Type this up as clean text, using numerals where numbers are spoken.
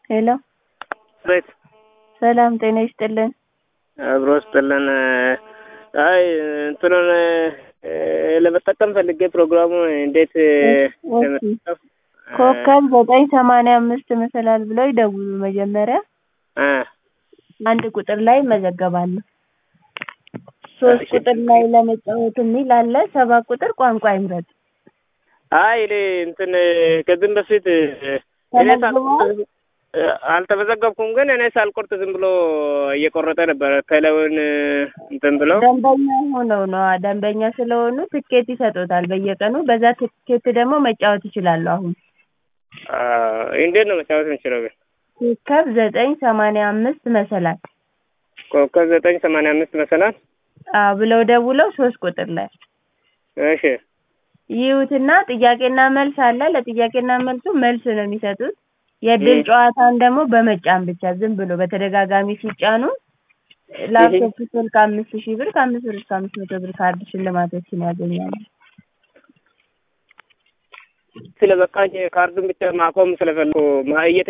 ሄሎ ቤት ሰላም ጤና ይስጥልን። አብሮ ስጥልን። አይ እንትኑን ለመጠቀም ፈልጌ ፕሮግራሙ እንዴት ለመጠቀም ኮከብ 985 መሰላል ብለው ይደውሉ። መጀመሪያ አንድ ቁጥር ላይ መዘገባሉ። 3 ቁጥር ላይ ለመጫወት የሚል አለ። 7 ቁጥር ቋንቋ ይምረጥ። አይ እንትን ከዚህ በፊት እኔ አልተመዘገብኩም፣ ግን እኔ ሳልቆርጥ ዝም ብሎ እየቆረጠ ነበር። ከለውን እንትን ብሎ ደንበኛ ሆነው ነው። ደንበኛ ስለሆኑ ትኬት ይሰጡታል በየቀኑ። በዛ ትኬት ደግሞ መጫወት ይችላሉ። አሁን እንዴት ነው መጫወት የምችለው? ኮከብ 985 መሰላል ኮከብ 985 መሰላል ብለው ደውለው 3 ቁጥር ላይ እሺ ይዩትና ጥያቄና መልስ አለ። ለጥያቄና መልሱ መልስ ነው የሚሰጡት። የድል ጨዋታን ደግሞ በመጫን ብቻ ዝም ብሎ በተደጋጋሚ ሲጫኑ ላፕቶፕ ስልክ 5000 ብር ከ5 ብር እስከ 500 ብር ካርድ ሽልማቶችን ያገኛሉ። ስለበቃኝ ካርዱን ብቻ ማቆም ስለፈለኩ